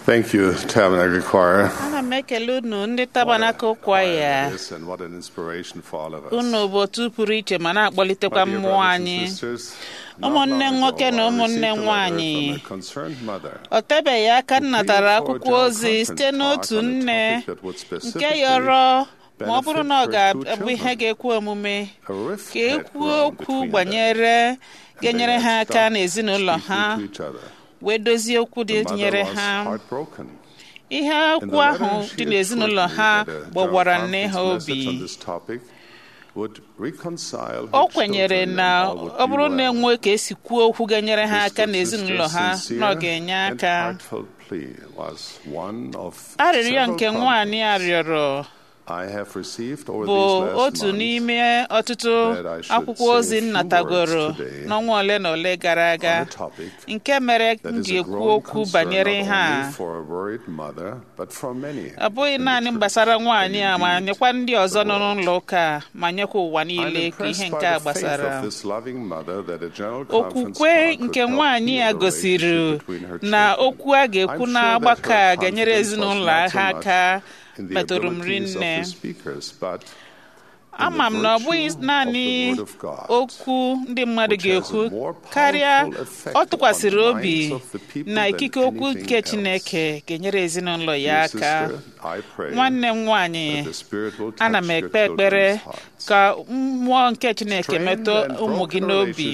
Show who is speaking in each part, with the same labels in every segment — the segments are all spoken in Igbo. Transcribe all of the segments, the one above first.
Speaker 1: Thank you, Tabernacle Choir.
Speaker 2: Ana m ekele unu ndị Tabernacle Choir.
Speaker 1: Yes, and what an inspiration for all of us.
Speaker 2: Unu bụ otu pụrụ iche ma na-akpọlitekwa
Speaker 1: My dear
Speaker 2: mmụọ
Speaker 1: brothers and
Speaker 2: anyị.
Speaker 1: sisters, not
Speaker 2: Ụmụnne
Speaker 1: long
Speaker 2: nwoke
Speaker 1: ago,
Speaker 2: na
Speaker 1: I
Speaker 2: ụmụnne
Speaker 1: received a
Speaker 2: nwanyị.
Speaker 1: letter from a concerned mother.
Speaker 2: O tebeghị aka m natara
Speaker 1: Appealed for a
Speaker 2: akwụkwọ
Speaker 1: general
Speaker 2: ozi site
Speaker 1: conference
Speaker 2: n'otu
Speaker 1: talk on a
Speaker 2: nne
Speaker 1: topic that would
Speaker 2: nke
Speaker 1: specifically
Speaker 2: yọrọ ma ọ bụrụ na ọ
Speaker 1: benefit her two
Speaker 2: ga-abụ ihe
Speaker 1: children.
Speaker 2: ga-ekwe omume
Speaker 1: A rift
Speaker 2: ka
Speaker 1: had
Speaker 2: ekwu
Speaker 1: grown
Speaker 2: okwu
Speaker 1: between them,
Speaker 2: gbanyere
Speaker 1: and
Speaker 2: ga-enyere
Speaker 1: they
Speaker 2: ha
Speaker 1: had
Speaker 2: aka
Speaker 1: stopped
Speaker 2: n'ezinụlọ ha
Speaker 1: speaking to each other.
Speaker 2: wee dozie okwu dị
Speaker 1: The mother
Speaker 2: nyere
Speaker 1: was
Speaker 2: ha.
Speaker 1: heartbroken.
Speaker 2: Ihe
Speaker 1: In the
Speaker 2: okwu ahụ
Speaker 1: letter,
Speaker 2: dị
Speaker 1: she assured
Speaker 2: n'ezinụlọ
Speaker 1: me
Speaker 2: ha
Speaker 1: that a general
Speaker 2: gbawara nne ha
Speaker 1: conference message on
Speaker 2: obi.
Speaker 1: this topic would reconcile
Speaker 2: O
Speaker 1: her
Speaker 2: kwenyere
Speaker 1: children
Speaker 2: na
Speaker 1: and all would
Speaker 2: ọ
Speaker 1: be
Speaker 2: bụrụ na
Speaker 1: well.
Speaker 2: enwe ka esi kwuo okwu ga-enyere ha aka
Speaker 1: This
Speaker 2: n'ezinụlọ ha
Speaker 1: sister's
Speaker 2: na ọ
Speaker 1: sincere
Speaker 2: ga-enye
Speaker 1: and
Speaker 2: aka.
Speaker 1: heartfelt plea was one of
Speaker 2: Arịrịọ
Speaker 1: several
Speaker 2: nke nwaanyị a
Speaker 1: promptings
Speaker 2: rịọrọ
Speaker 1: I have received over
Speaker 2: bụ
Speaker 1: these last
Speaker 2: otu
Speaker 1: months
Speaker 2: n'ime ọtụtụ
Speaker 1: that I should
Speaker 2: akwụkwọ
Speaker 1: say
Speaker 2: ozi
Speaker 1: a few
Speaker 2: nnatagoro
Speaker 1: words today
Speaker 2: n'ọnwa ole na ole gara aga
Speaker 1: on a topic
Speaker 2: nke mere
Speaker 1: that
Speaker 2: m
Speaker 1: is a
Speaker 2: ga-ekwu
Speaker 1: growing
Speaker 2: okwu
Speaker 1: concern
Speaker 2: banyere
Speaker 1: not
Speaker 2: ha.
Speaker 1: only for a worried mother but for many
Speaker 2: Ọ bụghị
Speaker 1: in the
Speaker 2: naanị
Speaker 1: church
Speaker 2: gbasara
Speaker 1: and
Speaker 2: nwaanyị a ma
Speaker 1: indeed
Speaker 2: nyekwa ndị ọzọ
Speaker 1: the
Speaker 2: nọ
Speaker 1: world.
Speaker 2: n'ụlọ ụka ma nyekwa ụwa
Speaker 1: I'm
Speaker 2: niile ka ihe
Speaker 1: impressed
Speaker 2: nke
Speaker 1: by
Speaker 2: a
Speaker 1: the faith
Speaker 2: gbasara.
Speaker 1: of this loving mother that a general conference
Speaker 2: Okwukwe
Speaker 1: talk could
Speaker 2: nke
Speaker 1: help
Speaker 2: nwaanyị
Speaker 1: heal
Speaker 2: a
Speaker 1: the
Speaker 2: gosiri
Speaker 1: relationship between her
Speaker 2: na
Speaker 1: children.
Speaker 2: okwu a ga-ekwu
Speaker 1: I'm
Speaker 2: na
Speaker 1: sure that
Speaker 2: ọgbakọ
Speaker 1: her
Speaker 2: a ga-enyere
Speaker 1: confidence was
Speaker 2: ezinụlọ
Speaker 1: not so
Speaker 2: ha
Speaker 1: much
Speaker 2: aka
Speaker 1: in the
Speaker 2: metụrụ m
Speaker 1: abilities of
Speaker 2: rinne.
Speaker 1: the speakers, but
Speaker 2: Ama m na ọ bụghị naanị okwu ndị mmadụ ga-ekwu karịa ọ tụkwasịrị obi na ikike okwu nke Chineke ga-enyere ezinụlọ ya aka. Nwanne m nwaanyị, ana m ekpe ekpere ka mmụọ nke Chineke metụ ụmụ gị n'obi.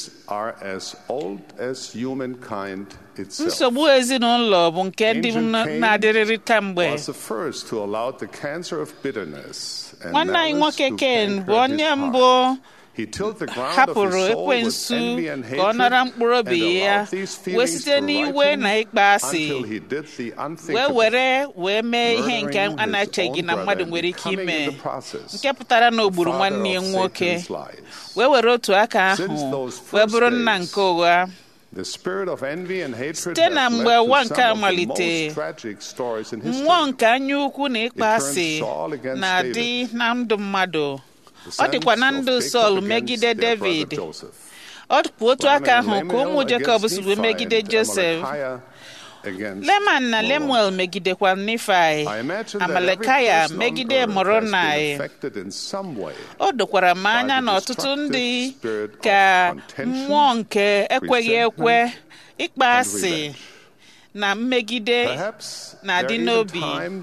Speaker 2: Nsogbu ezinụlọ bụ nke ndị na-adịrịrị kamgbe. Nwanne anyị nwoke Ken bụ onye mbụ hapụrụ ekwensu ka ọ nara mkpụrụ obi ya wee site n'iwe na ịkpa asị wee mee ihe nke a na-echeghị na mmadụ nwere ike ime, nke pụtara na o gburu nwanne ya nwoke wee were otu aka ahụ wee bụrụ nna nke ụgha. Site na mgbe ụwa nke a malite, mmụọ nke anya ukwu na ịkpa asị na-adị na ndụ mmadụ. Ọ dịkwa na ndụ Sọl megide David. Ọ dịkwa otu aka ahụ ka ụmụ Jekọb si wee megide Josef. Leman na Lemuel megidekwa Nifai. Amalekaya megide Moronai. O dokwara m anya na ọtụtụ ndị ka mmụọ nke ekweghị ekwe, ịkpa asị na mmegide na-adị n'obi.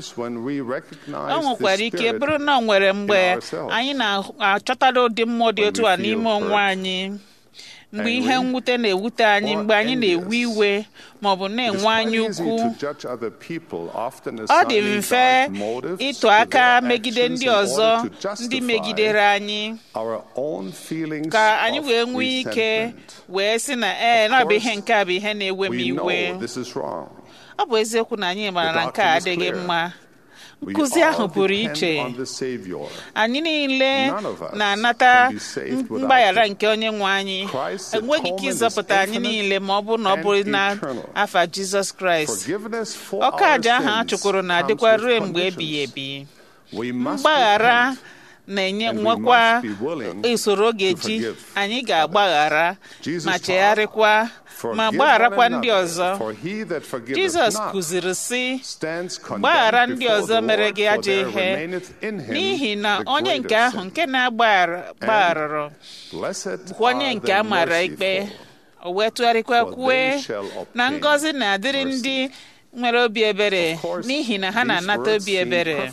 Speaker 2: O nwekwara ike bụrụ na ọ nwere mgbe anyị na-achọtara ụdị mmụọ dị otu a n'ime onwe anyị, mgbe ihe mwute na-ewute anyị, mgbe anyị na-ewe iwe ma ọ bụ na-enwe anya ukwu. Ọ dị mfe ịtụ aka megide ndị ọzọ ndị megidere anyị ka anyị wee nwee ike wee sị na na ọ bụ ihe nke a bụ ihe na-ewe m iwe. Ọ bụ eziokwu na anyị maara na nke a adịghị mma. Nkụzi ahụ pụrụ iche. Anyị niile na-anata mgbaghara nke onye nwe anyị. Enweghị ike ịzọpụta anyị niile ma ọ bụrụ na ọ bụrụ na afa Jizọs Kraịst. Ọka aja ahụ a chụkwuru na-adịkwa ruo mgbe ebighị ebi. Mgbaghara na-enwekwa usoro ga-eji anyị ga-agbaghara ma chegharịkwa ma gbagharakwa ndị ọzọ. Jizọs kụziri sị, gbaghara ndị ọzọ mere gị ajọ ihe, n'ihi na onye nke ahụ nke na-agbagharụrụ bụkwa onye nke a mara ikpe. O wee tụgharịkwa kwue na ngọzi na-adịrị ndị nwere obi ebere, n'ihi na ha na-anata obi ebere.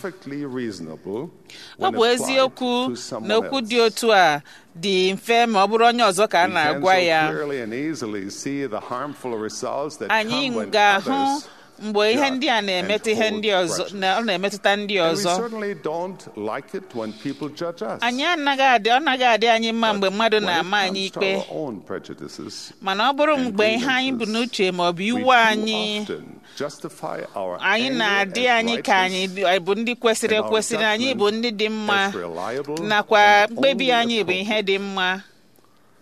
Speaker 2: Ọ bụ eziokwu na okwu dị otu a dị mfe ma ọ bụrụ onye ọzọ ka a na-agwa ya. Anyị ga-ahụ mgbe ihe ndị a na-emetụ ihe ndị ọzọ, ọ na-emetụta ndị ọzọ. Anyị ọ naghị adị anyị mma mgbe mmadụ na-ama anyị ikpe, mana ọ bụrụ mgbe ihe anyị bụ n'uche ma ọ bụ iwe anyị na-adị anyị ka anyị bụ ndị kwesịrị ekwesị, na anyị bụ ndị dị mma, nakwa mkpebi anyị bụ ihe dị mma.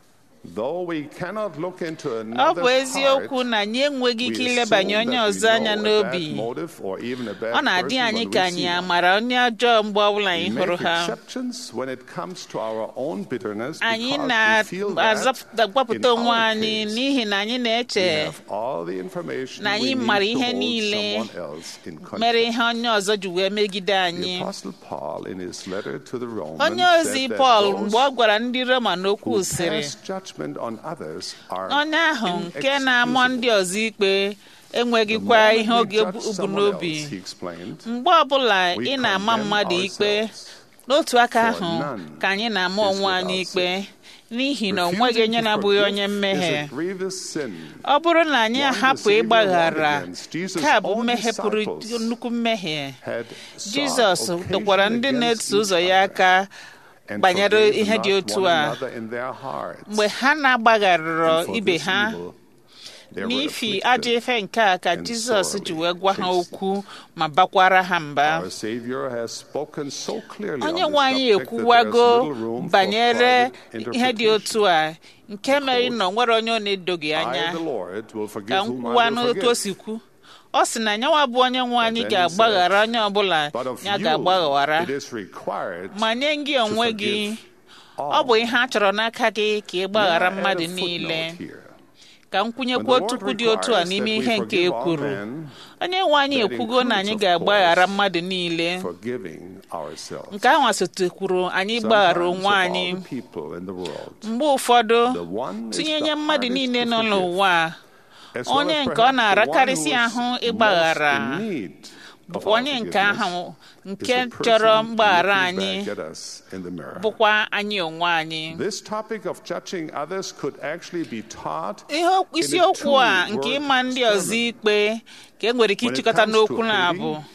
Speaker 1: Though we cannot look into
Speaker 2: ọ bụ
Speaker 1: another's
Speaker 2: eziokwu
Speaker 1: heart,
Speaker 2: na anyị enweghị ike
Speaker 1: we
Speaker 2: ilebanye
Speaker 1: assume
Speaker 2: onye
Speaker 1: that we
Speaker 2: ọzọ anya
Speaker 1: know a bad
Speaker 2: n'obi
Speaker 1: motive or even a bad
Speaker 2: ọ na-adị
Speaker 1: person
Speaker 2: anyị
Speaker 1: when
Speaker 2: ka
Speaker 1: we
Speaker 2: anyị
Speaker 1: see them.
Speaker 2: amara onye ọjọọ mgbe ọbụla
Speaker 1: We
Speaker 2: anyị hụrụ
Speaker 1: make
Speaker 2: ha
Speaker 1: exceptions when it comes to our own bitterness
Speaker 2: anyị
Speaker 1: because we feel that
Speaker 2: na-agbapụta
Speaker 1: in
Speaker 2: onwe
Speaker 1: our
Speaker 2: anyị
Speaker 1: case,
Speaker 2: n'ihi na anyị
Speaker 1: we
Speaker 2: na-eche
Speaker 1: have all the information
Speaker 2: na
Speaker 1: we
Speaker 2: anyị
Speaker 1: need
Speaker 2: mara
Speaker 1: to
Speaker 2: ihe
Speaker 1: hold
Speaker 2: niile
Speaker 1: someone else in
Speaker 2: mere
Speaker 1: contempt.
Speaker 2: ihe onye ọzọ ji wee megide
Speaker 1: The
Speaker 2: anyị
Speaker 1: Apostle Paul in his letter to the Romans
Speaker 2: onye ozi
Speaker 1: said that
Speaker 2: Pọl
Speaker 1: those
Speaker 2: mgbe ọ gwara ndị Roma n'okwu
Speaker 1: who
Speaker 2: sịrị
Speaker 1: pass judgment on others are
Speaker 2: onye ahụ nke na-amụ ndị
Speaker 1: inexcusable.
Speaker 2: ọzọ ikpe
Speaker 1: The
Speaker 2: enweghịkwa
Speaker 1: moment
Speaker 2: ihe
Speaker 1: we
Speaker 2: oge
Speaker 1: judge
Speaker 2: ubu
Speaker 1: someone
Speaker 2: n'obi
Speaker 1: else, he explained,
Speaker 2: mgbe ọbụla
Speaker 1: we
Speaker 2: ị na-ama
Speaker 1: condemn
Speaker 2: mmadụ ikpe
Speaker 1: ourselves.
Speaker 2: n'otu aka
Speaker 1: For
Speaker 2: ahụ
Speaker 1: none
Speaker 2: ka anyị na-ama
Speaker 1: is
Speaker 2: onwe anyị
Speaker 1: without
Speaker 2: ikpe n'ihi na o nweghị
Speaker 1: Refusing
Speaker 2: onye
Speaker 1: to
Speaker 2: na-abụghị
Speaker 1: forgive
Speaker 2: onye
Speaker 1: is
Speaker 2: mmehie
Speaker 1: a grievous sin.
Speaker 2: ọ bụrụ na anyị
Speaker 1: One
Speaker 2: ahapụ
Speaker 1: the Savior
Speaker 2: ịgbaghara
Speaker 1: warned against. Jesus'
Speaker 2: ka bụ
Speaker 1: own
Speaker 2: mmehie pụrụ
Speaker 1: disciples
Speaker 2: nnukwu mmehie
Speaker 1: had
Speaker 2: Jizọs
Speaker 1: sought
Speaker 2: dọkwara
Speaker 1: occasion
Speaker 2: ndị
Speaker 1: against
Speaker 2: na-eso ụzọ
Speaker 1: each
Speaker 2: ya
Speaker 1: other
Speaker 2: aka
Speaker 1: and
Speaker 2: banyere
Speaker 1: forgave
Speaker 2: ihe dị
Speaker 1: not
Speaker 2: otu
Speaker 1: one
Speaker 2: a
Speaker 1: another in their hearts.
Speaker 2: mgbe ha na-agbagharịrọ
Speaker 1: And for
Speaker 2: ibe
Speaker 1: this
Speaker 2: ha
Speaker 1: evil they were
Speaker 2: n'ifi
Speaker 1: afflicted
Speaker 2: ajọ ife nke a ka
Speaker 1: and
Speaker 2: Jizọs ji
Speaker 1: sorely
Speaker 2: wee gwa ha
Speaker 1: chastened.
Speaker 2: okwu ma bakwara ha mba
Speaker 1: Our Savior has spoken so clearly
Speaker 2: onye
Speaker 1: on
Speaker 2: nwe
Speaker 1: this
Speaker 2: anyị
Speaker 1: subject that there's
Speaker 2: ekwuwago
Speaker 1: little room for
Speaker 2: banyere
Speaker 1: private
Speaker 2: ihe dị otu
Speaker 1: interpretation.
Speaker 2: a nke mere na o nwere onye ọ na-edoghị anya
Speaker 1: I, the Lord, will forgive
Speaker 2: ka m
Speaker 1: whom
Speaker 2: kwuwa
Speaker 1: I will
Speaker 2: n'otu o
Speaker 1: forgive.
Speaker 2: si kwu ọ sị na nyanwa bụ onye nwe anyị
Speaker 1: But then he
Speaker 2: ga-agbaghara
Speaker 1: said,
Speaker 2: onye ọbụla
Speaker 1: But of
Speaker 2: ya
Speaker 1: you,
Speaker 2: ga-agbaghara
Speaker 1: it is required
Speaker 2: ma nye gị onwe gị
Speaker 1: forgive
Speaker 2: ọ
Speaker 1: all.
Speaker 2: bụ ihe a chọrọ n'aka gị ka ị
Speaker 1: May I
Speaker 2: gbaghara
Speaker 1: add a
Speaker 2: mmadụ
Speaker 1: footnote
Speaker 2: niile
Speaker 1: here?
Speaker 2: ka m
Speaker 1: When
Speaker 2: kwunyekwa
Speaker 1: the
Speaker 2: otu
Speaker 1: Lord
Speaker 2: okwu dị otu a
Speaker 1: requires
Speaker 2: n'ime
Speaker 1: that we
Speaker 2: ihe nke e
Speaker 1: forgive all
Speaker 2: kwuru
Speaker 1: men,
Speaker 2: onye nwe anyị
Speaker 1: that
Speaker 2: ekwugo na anyị
Speaker 1: includes, of
Speaker 2: ga-agbaghara
Speaker 1: course,
Speaker 2: mmadụ niile
Speaker 1: forgiving ourselves.
Speaker 2: nke ahụ sotekwuru anyị gbaghara
Speaker 1: Sometimes
Speaker 2: onwe
Speaker 1: of
Speaker 2: anyị
Speaker 1: all the people in the world,
Speaker 2: mgbe ụfọdụ
Speaker 1: the one is
Speaker 2: tụnyenye
Speaker 1: the
Speaker 2: mmadụ
Speaker 1: hardest
Speaker 2: niile
Speaker 1: to
Speaker 2: nọ
Speaker 1: forgive,
Speaker 2: n'ụwa a
Speaker 1: as well
Speaker 2: onye
Speaker 1: as
Speaker 2: nke ọ
Speaker 1: perhaps the one
Speaker 2: na-arakarịsị
Speaker 1: who is
Speaker 2: ahụ
Speaker 1: most
Speaker 2: ịgbaghara
Speaker 1: in need of
Speaker 2: bụkwa
Speaker 1: our
Speaker 2: onye nke
Speaker 1: forgiveness
Speaker 2: ahụ
Speaker 1: is
Speaker 2: nke
Speaker 1: the
Speaker 2: chọrọ
Speaker 1: person
Speaker 2: mgbaghara
Speaker 1: looking
Speaker 2: anyị
Speaker 1: back at us in the mirror.
Speaker 2: bụkwa anyị onwe anyị
Speaker 1: This topic of judging others could actually be taught
Speaker 2: ihe
Speaker 1: in a
Speaker 2: isiokwu a nke
Speaker 1: two-word
Speaker 2: ịma ndị ọzọ
Speaker 1: sermon.
Speaker 2: ikpe ka e nwere ike
Speaker 1: When it
Speaker 2: ịchịkọta
Speaker 1: comes
Speaker 2: n'okwu
Speaker 1: to
Speaker 2: na-abụ
Speaker 1: hating,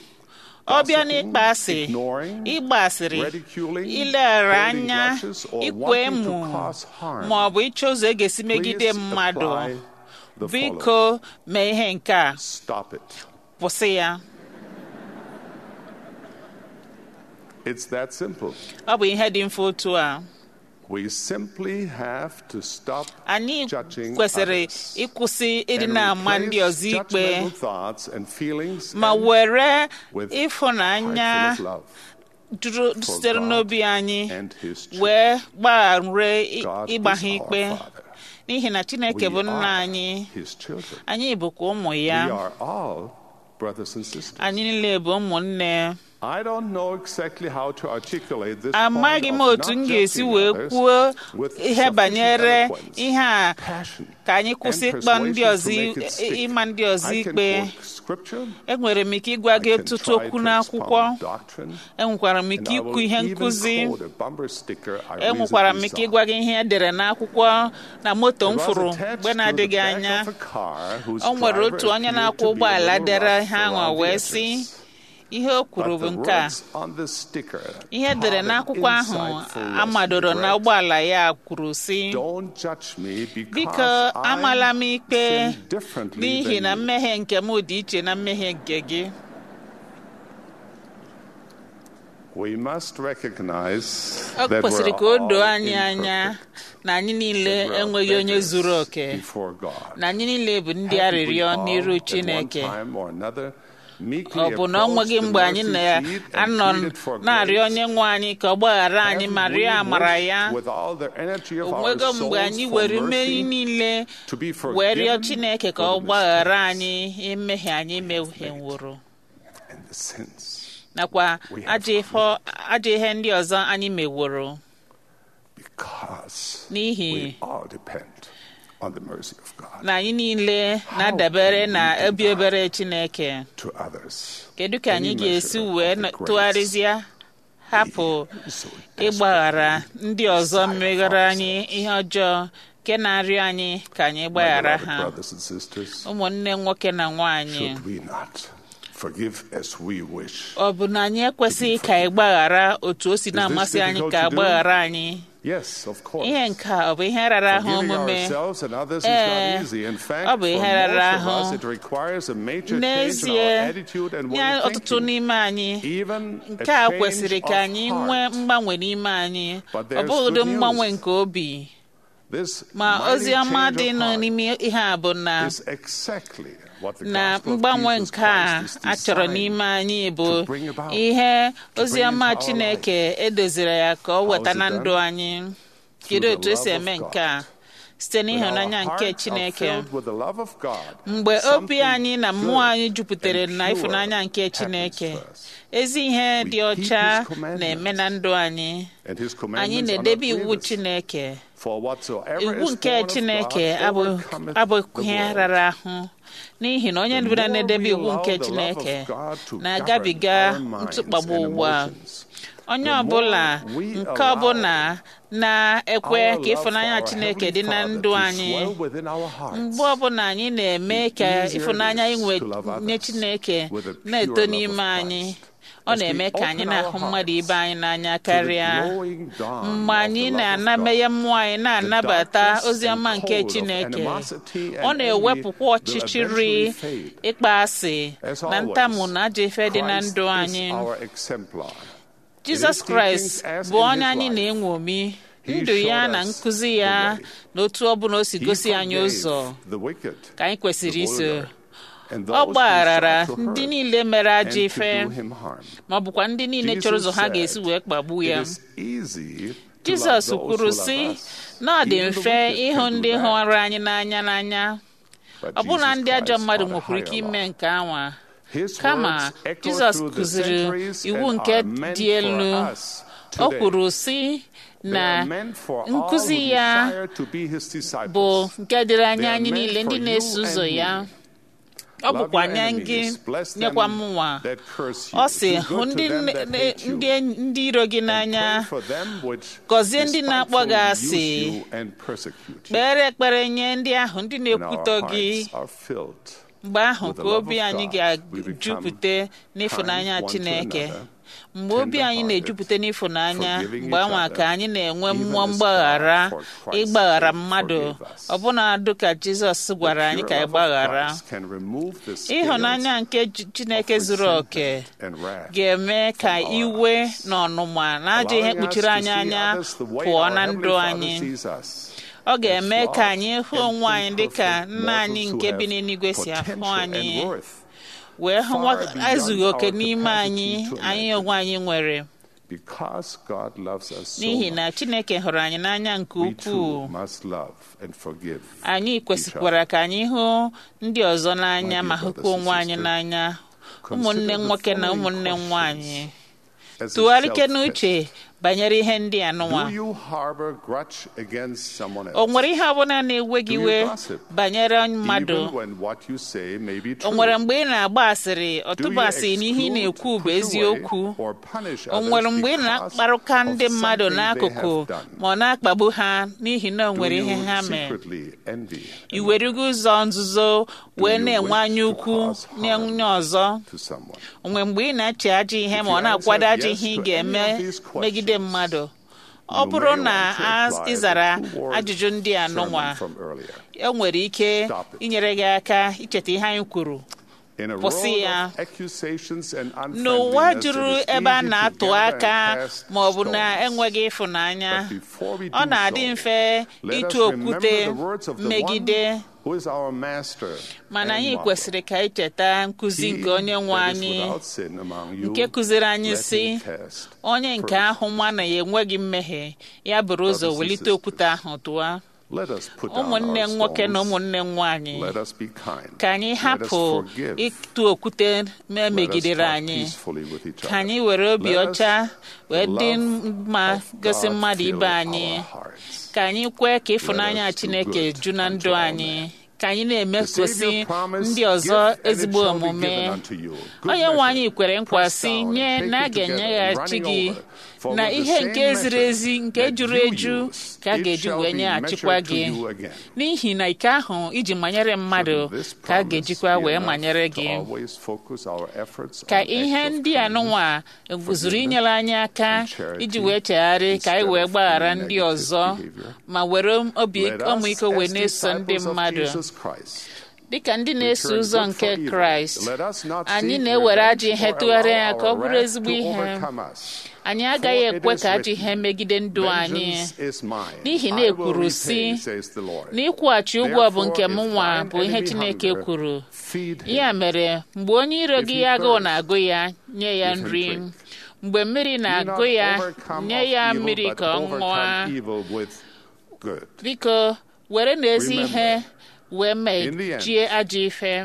Speaker 2: ọ bịa
Speaker 1: gossiping,
Speaker 2: n'ịkpa asị
Speaker 1: ignoring,
Speaker 2: ịgba asịrị
Speaker 1: ridiculing,
Speaker 2: ileghara
Speaker 1: holding
Speaker 2: anya
Speaker 1: grudges, or
Speaker 2: ikwe
Speaker 1: wanting to
Speaker 2: emu
Speaker 1: cause harm,
Speaker 2: ma ọ bụ ịchọ ụzọ e ga-esi megide
Speaker 1: please
Speaker 2: mmadụ
Speaker 1: apply the following.
Speaker 2: biko mee ihe nke a
Speaker 1: Stop it.
Speaker 2: kwụsị ya
Speaker 1: It's that simple.
Speaker 2: ọ bụ ihe dị mfe otu a
Speaker 1: We simply have to stop
Speaker 2: anyị
Speaker 1: judging
Speaker 2: kwesịrị
Speaker 1: others
Speaker 2: ịkwụsị ịdị
Speaker 1: and
Speaker 2: na-ama ndị
Speaker 1: replace
Speaker 2: ọzọ ikpe
Speaker 1: judgmental thoughts and feelings
Speaker 2: ma
Speaker 1: and
Speaker 2: were
Speaker 1: with
Speaker 2: ịfụnanya
Speaker 1: heartfelt love.
Speaker 2: jụrụ sitere
Speaker 1: God
Speaker 2: n'obi anyị
Speaker 1: and His children.
Speaker 2: wee gbagharee
Speaker 1: God
Speaker 2: ịgba
Speaker 1: is
Speaker 2: ha
Speaker 1: our
Speaker 2: ikpe
Speaker 1: Father.
Speaker 2: n'ihi na Chineke
Speaker 1: We
Speaker 2: bụ nna
Speaker 1: are
Speaker 2: anyị
Speaker 1: His children.
Speaker 2: anyị bụkwa ụmụ
Speaker 1: We
Speaker 2: ya
Speaker 1: are all brothers and sisters.
Speaker 2: anyị niile bụ ụmụnne
Speaker 1: I don't know exactly how to articulate this
Speaker 2: amaghị
Speaker 1: point
Speaker 2: m
Speaker 1: of
Speaker 2: otu
Speaker 1: not
Speaker 2: m ga-esi
Speaker 1: judging
Speaker 2: wee
Speaker 1: others
Speaker 2: kwuo
Speaker 1: with
Speaker 2: ihe
Speaker 1: sufficient
Speaker 2: banyere
Speaker 1: eloquence,
Speaker 2: ihe a
Speaker 1: passion,
Speaker 2: ka anyị kwụsị
Speaker 1: and
Speaker 2: ịkpọ ndị
Speaker 1: persuasion
Speaker 2: ọzọ
Speaker 1: to make it stick.
Speaker 2: ịma ndị ọzọ
Speaker 1: I can
Speaker 2: ikpe
Speaker 1: quote scripture,
Speaker 2: enwere m ike ịgwa
Speaker 1: I
Speaker 2: gị
Speaker 1: can
Speaker 2: ọtụtụ
Speaker 1: try
Speaker 2: okwu
Speaker 1: to
Speaker 2: n'akwụkwọ
Speaker 1: expound doctrine,
Speaker 2: enwekwara m
Speaker 1: and
Speaker 2: ike
Speaker 1: I
Speaker 2: ikwu
Speaker 1: will
Speaker 2: ihe
Speaker 1: even
Speaker 2: nkụzi
Speaker 1: quote a bumper sticker I
Speaker 2: enwekwara m
Speaker 1: recently
Speaker 2: ike
Speaker 1: saw.
Speaker 2: ịgwa gị ihe edere n'akwụkwọ na moto m
Speaker 1: It was
Speaker 2: fụrụ
Speaker 1: attached
Speaker 2: mgbe
Speaker 1: to
Speaker 2: na-adịghị
Speaker 1: the back
Speaker 2: anya
Speaker 1: of a car whose
Speaker 2: o nwere
Speaker 1: driver
Speaker 2: otu onye
Speaker 1: appeared
Speaker 2: na-akwọ
Speaker 1: to be a
Speaker 2: ụgbọala
Speaker 1: little
Speaker 2: dere
Speaker 1: rough
Speaker 2: ihe ahụ
Speaker 1: around the
Speaker 2: wee
Speaker 1: edges.
Speaker 2: sị ihe o kwuru
Speaker 1: But
Speaker 2: bụ
Speaker 1: the
Speaker 2: nke a
Speaker 1: words on the sticker
Speaker 2: ihe edere
Speaker 1: taught an
Speaker 2: n'akwụkwọ ahụ
Speaker 1: insightful lesson.
Speaker 2: amadoro na ụgbọala ya kwuru sị
Speaker 1: Don't judge me
Speaker 2: biko
Speaker 1: because
Speaker 2: amala m
Speaker 1: I
Speaker 2: ikpe
Speaker 1: sin differently
Speaker 2: n'ihi na
Speaker 1: than you.
Speaker 2: mmehie nke m dị iche na mmehie nke gị
Speaker 1: We must recognize
Speaker 2: ọ
Speaker 1: that
Speaker 2: kwesịrị
Speaker 1: we're
Speaker 2: ka o doo
Speaker 1: all
Speaker 2: anyị anya
Speaker 1: imperfect,
Speaker 2: na anyị niile
Speaker 1: that we're
Speaker 2: enweghị onye
Speaker 1: beggars
Speaker 2: zuru oke
Speaker 1: before God.
Speaker 2: na anyị niile bụ ndị
Speaker 1: Haven't we
Speaker 2: arịrịọ
Speaker 1: all,
Speaker 2: n'iru
Speaker 1: at one
Speaker 2: Chineke
Speaker 1: time or another, meekly
Speaker 2: ọ bụ na ọ nweghị
Speaker 1: approached the
Speaker 2: mgbe anyị
Speaker 1: mercy seat and
Speaker 2: na-anọ
Speaker 1: pleaded for
Speaker 2: na-arịọ
Speaker 1: grace?
Speaker 2: onye nwe anyị ka ọ gbaghara anyị ma
Speaker 1: Haven't we
Speaker 2: rịọ amara
Speaker 1: wished
Speaker 2: ya
Speaker 1: with all the energy of
Speaker 2: o
Speaker 1: our
Speaker 2: nwego mgbe
Speaker 1: souls
Speaker 2: anyị
Speaker 1: for
Speaker 2: were mmeri
Speaker 1: mercy
Speaker 2: niile
Speaker 1: to be
Speaker 2: wee
Speaker 1: forgiven
Speaker 2: rịọ Chineke ka
Speaker 1: for
Speaker 2: ọ
Speaker 1: the
Speaker 2: gbaghara
Speaker 1: mistakes
Speaker 2: anyị mmehie anyị mehieworo
Speaker 1: and the sins
Speaker 2: nakwa
Speaker 1: we have
Speaker 2: ajọ ihe ndị ọzọ anyị meworo
Speaker 1: because
Speaker 2: n'ihi
Speaker 1: we all depend on the mercy of God
Speaker 2: na anyị niile na-adabere na obi ebere Chineke
Speaker 1: to others.
Speaker 2: kedu ka anyị
Speaker 1: Any
Speaker 2: ga-esi
Speaker 1: measure
Speaker 2: wee
Speaker 1: of the grace
Speaker 2: tụgharịzịa hapụ
Speaker 1: so
Speaker 2: ịgbaghara ndị ọzọ meghere anyị ihe ọjọọ nke na-arịọ anyị ka anyị
Speaker 1: My
Speaker 2: gbaghara
Speaker 1: beloved
Speaker 2: ha
Speaker 1: brothers and sisters,
Speaker 2: ụmụnne nwoke na nwaanyị
Speaker 1: should we not forgive as we wish?
Speaker 2: ọ bụ na anyị ekwesịghị ka anyị gbaghara otu o si na-amasị anyị
Speaker 1: difficult
Speaker 2: ka
Speaker 1: to do?
Speaker 2: gbaghara anyị
Speaker 1: Yes, of course.
Speaker 2: ihe nke a ọ bụ ihe rara ahụ
Speaker 1: Forgiving
Speaker 2: omume
Speaker 1: ourselves and others is
Speaker 2: Ee,
Speaker 1: not easy. In fact,
Speaker 2: ọ
Speaker 1: for
Speaker 2: bụ ihe
Speaker 1: most
Speaker 2: rara
Speaker 1: of us,
Speaker 2: ahụ.
Speaker 1: it requires a major change in
Speaker 2: n'ezie
Speaker 1: our attitude and
Speaker 2: nye
Speaker 1: way of
Speaker 2: ọtụtụ
Speaker 1: thinking.
Speaker 2: n'ime anyị
Speaker 1: Even a
Speaker 2: nke a
Speaker 1: change
Speaker 2: kwesịrị ka
Speaker 1: of
Speaker 2: anyị
Speaker 1: heart.
Speaker 2: nwee mgbanwe n'ime anyị
Speaker 1: But
Speaker 2: ọ
Speaker 1: there's
Speaker 2: bụghịdị
Speaker 1: good
Speaker 2: mgbanwe
Speaker 1: news.
Speaker 2: nke obi ma ozi ọma dị n'ime ihe a bụ na mgbanwe nke a chọrọ n'ime anyị bụ ihe ozi ọma Chineke edoziri ya ka ọ weta na ndụ anyị. Kedu otu esi eme nke a? Site n'ịhụnanya nke Chineke. Mgbe obi anyị na mmụọ anyị jupụtara na ịfụnanya nke Chineke, ezi ihe dị ọcha na-eme na ndụ anyị. Anyị na-edebe iwu Chineke. Iwu nke Chineke abụghị rara ahụ, n'ihi na onye ọbụla na-edebe iwu nke Chineke na-agabiga ntụkpagbu ụwa. Onye ọbụla nke ọbụla na-ekwe ka ịfụnanya Chineke dị na ndụ anyị, mgbe ọbụla anyị na-eme ka ịfụnanya nye Chineke na-eto n'ime anyị, ọ na-eme ka anyị na-ahụ mmadụ ibe anyị n'anya karịa. Mgbe anyị na-anabata mmụọ anyị na-anabata ozi ọma nke Chineke, ọ na-ewepụkwa ọchịchịrị, ịkpa asị na ntamu na ajọ ife dị na ndụ anyị. Jizọs Kraịst bụ onye anyị na-enwomi. Ndụ ya na nkụzi ya na otu ọ bụla o si gosi anyị ụzọ ka anyị kwesịrị iso. Ọ gbaghara ndị niile mere ajọ ife, ma ọ bụkwa ndị niile chọrọ ụzọ ha ga-esi wee kpagbu ya. Jizọs kwuru sị na ọ dị mfe ịhụ ndị hụrụ anyị n'anya. Ọ bụrụ na ndị ajọ mmadụ nwekwara ike ime nke anwa, kama Jizọs kụziri iwu nke dị elu. O kwuru sị na nkụzi ya bụ nke dịrị anya anyị niile ndị na-eso ụzọ ya. Ọ bụkwa nye gị nyekwa mụnwa. Ọ sị, hụ ndị iro gị n'anya, gọzie ndị na-akpọ gị asị, kpere ekpere nye ndị ahụ ndị na-ekwutọ gị. Mgbe ahụ ka obi anyị ga-ejupụta n'ịfụnanya Chineke. Mgbe obi anyị na-ejupụta n'ịfụnanya, mgbe anwa ka anyị na-enwe mmụọ mgbaghara, ịgbaghara mmadụ, ọbụna dịka Jizọs gwara anyị ka anyị gbaghara. Ịhụnanya nke Chineke zuru oke ga-eme ka iwe na ọnụma na ajọ ihe kpuchiri anyị anya pụọ na ndụ anyị. Ọ ga-eme ka anyị hụ onwe anyị dịka Nna anyị nke bi n'eluigwe si ahụ anyị, wee hụ ezughị oke n'ime anyị onwe anyị nwere. N'ihi na Chineke hụrụ anyị n'anya nke ukwuu, anyị kwesịkwara ka anyị hụ ndị ọzọ n'anya ma hụkwa onwe anyị n'anya. Ụmụnne nwoke na ụmụnne nwanyị, tụgharịke n'uche banyere ihe ndị a nụnwa. O nwere ihe ọbụla na-ewe gị iwe banyere mmadụ? O nwere mgbe ị na-agba asịrị, ọtụba asịrị na ihe ị na-ekwu bụ eziokwu? O nwere mgbe ị na-akparụka ndị mmadụ n'akụkụ ma ọ na-akpagbu ha n'ihi na o nwere ihe ha mee? I werego ụzọ nzuzo wee na-enwe anya ukwu nye onye ọzọ? O nwere mgbe ị na-eche ajọ ihe ma ọ na-akwado ajọ ihe ị ga-eme megide mmadụ? Ọ bụrụ na ịzara ajụjụ ndị a nụnwa, e nwere ike inyere gị aka icheta ihe anyị kwuru. Kwụsị ya. N'ụwa juru ebe a na-atụ aka ma ọ bụ na enweghị ịfụnanya, ọ na-adị mfe ịtụ okwute megide. Mana anyị kwesịrị ka anyị cheta nkụzi nke onye nwe anyị, nke kụziri anyị sị, onye nke ahụ nwa na ya enweghị mmehie, ya buru ụzọ welite okwute ahụ tụwa. Ụmụnne nwoke na ụmụnne nwanyị, ka anyị hapụ ịtụ okwute megidere anyị. Ka anyị were obi ọcha wee dị mma gosi mmadụ ibe anyị. Ka anyị kwee ka ịfụnanya Chineke ju na ndụ anyị. Ka anyị na-emesosi ndị ọzọ ezigbo omume. Onye nwe anyị kwere nkwa sị nye na a ga-enyeghachi gị na ihe nke ziri ezi nke juru eju ka a ga-eji wee nyeghachikwa gị. N'ihi na ike ahụ iji manyere mmadụ ka a ga-ejikwa wee manyere gị. Ka ihe ndị anụnwa zuru inyere anyị aka iji wee chegharị ka anyị wee gbaghara ndị ọzọ ma were obi ọmịiko wee na-eso ndị mmadụ. Dịka ndị na-eso ụzọ nke Kraịst, anyị na-ewere ajọ ihe tụgharịa ya ka ọ bụrụ ezigbo ihe. anyị agaghị ekwe ka ajọ ihe megide ndụ anyị n'ihi na ekwuru si na ịkwụghachi ụgwọ bụ nke m nwa bụ ihe Chineke kwuru. Ya mere mgbe onye iro gị agụụ na-agụ ya, nye ya nri, mgbe mmiri na-agụ ya, nye ya mmiri ka ọ ṅụọ. Biko were n'ezi ihe wee mejie ajọ ife.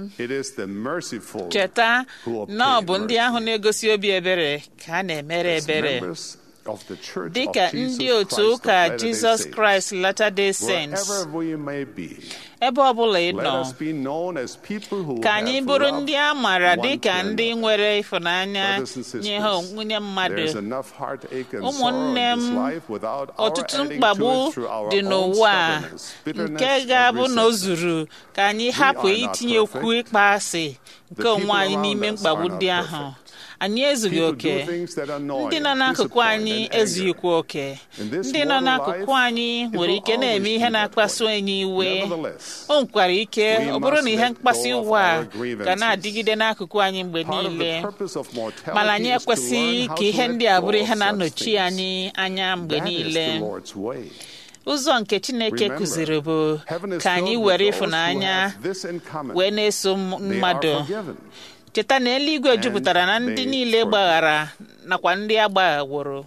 Speaker 2: Cheta na ọ bụ ndị ahụ na-egosi obi ebere ka a na-emere ebere. Dịka ndị otu ụka Jizọs Kraịst Latter-day Saints, ebe ọbụla ị nọ, ka anyị bụrụ ndị a maara dịka ndị nwere ịfụnanya nye ha onwe mmadụ. Ụmụnne m, ọtụtụ mkpagbu dị n'ụwa a nke ga-abụ na o zuru ka anyị hapụ itinye okwu ịkpọasị nke onwe anyị n'ime mkpagbu ndị ahụ. Anyị ezughị oke, ndị nọ n'akụkụ anyị ezughịkwa oke. Ndị nọ n'akụkụ anyị nwere ike na-eme ihe na-akpasu anyị iwe. O nwekwara ike ọ bụrụ na ihe mkpasu iwe a ga na-adịgide n'akụkụ anyị mgbe niile, mana anyị ekwesịghị ka ihe ndị a bụrụ ihe na-anọchi anyị anya mgbe niile. Ụzọ nke Chineke kụziri bụ ka anyị were ịfụnanya wee na-eso mmadụ. Cheta na eluigwe jupụtara na ndị niile gbaghara nakwa ndị agbaghaworo.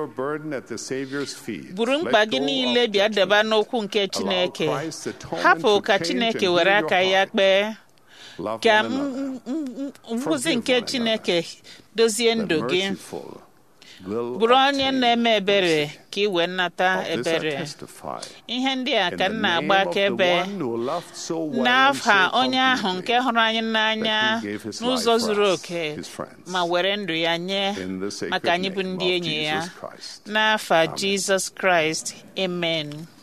Speaker 2: Buru mkpa gị niile bịa deba n'okwu nke Chineke. Hapụ ka Chineke were aka ya kpee. Ka nkuzi nke Chineke dozie ndụ gị. Bụrụ onye na-eme ebere ka ị wee nnata ebere. Ihe ndị a ka m na-agba akaebe n'afa onye ahụ nke hụrụ anyị n'anya n'ụzọ zuru oke ma were ndụ ya nye maka anyị bụ ndị enyi ya. N'afa Jizọs Kraịst, amen.